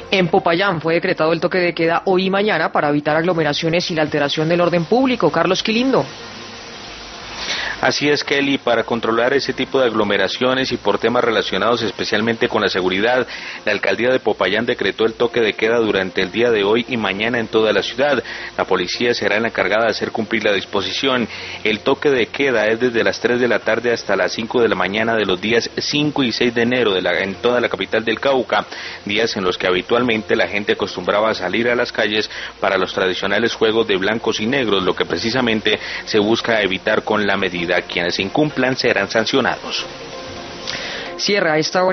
En Popayán fue decretado el toque de queda hoy y mañana para evitar aglomeraciones y la alteración del orden público. Carlos Quilindo. Así es, Kelly, para controlar ese tipo de aglomeraciones y por temas relacionados especialmente con la seguridad, la alcaldía de Popayán decretó el toque de queda durante el día de hoy y mañana en toda la ciudad. La policía será la encargada de hacer cumplir la disposición. El toque de queda es desde las 3 de la tarde hasta las 5 de la mañana de los días 5 y 6 de enero en toda la capital del Cauca, días en los que habitualmente la gente acostumbraba a salir a las calles para los tradicionales juegos de blancos y negros, lo que precisamente se busca evitar con la medida. Quienes incumplan serán sancionados. Cierra esta hora.